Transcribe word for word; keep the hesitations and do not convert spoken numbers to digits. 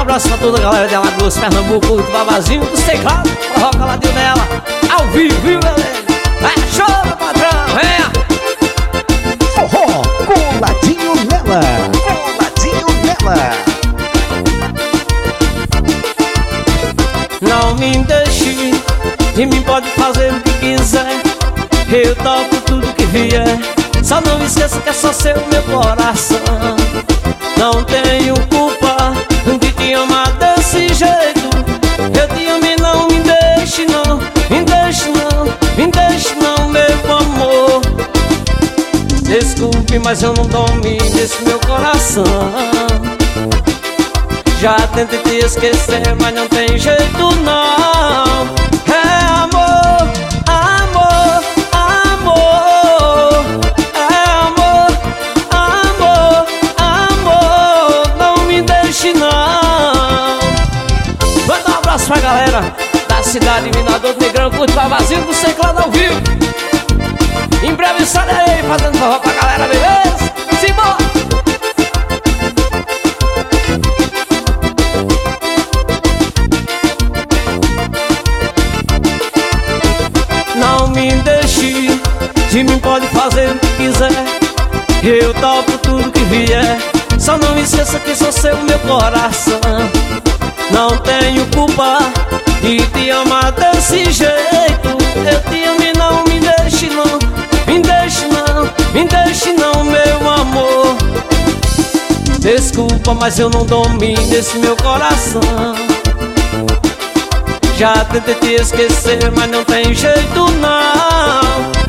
abraço pra toda a galera de Alagoas, Pernambuco, do Babazinho, do Teclado, forró caladinho dela, ao vivo, viu, galera? É show, meu patrão, venha! Forró coladinho nela, coladinho nela. Não me deixe, de mim pode fazer o que quiser, eu topo tudo que vier. Só não esqueça que é só seu meu coração. Não tenho culpa de te amar desse jeito. Eu te amo e não me deixe não, me deixe não, me deixe não, meu amor. Desculpe, mas eu não domino desse meu coração. Já tentei te esquecer, mas não tem jeito não. É amor, amor, amor. É amor, amor, amor. Não me deixe não. Manda um abraço pra galera da cidade Minador do Negrão, curte Babazinho do Teclado ao vivo. Em breve estarei fazendo forró pra galera, beleza? Simbora! Não me deixe, de mim pode fazer o que quiser, eu topo tudo que vier. Só não esqueça que sou seu meu coração. Não tenho culpa de te amar desse jeito. Eu te amo e não me deixe não, me deixe não, me deixe não, meu amor. Desculpa, mas eu não domino esse meu coração. Já tentei te esquecer, mas não tem jeito não.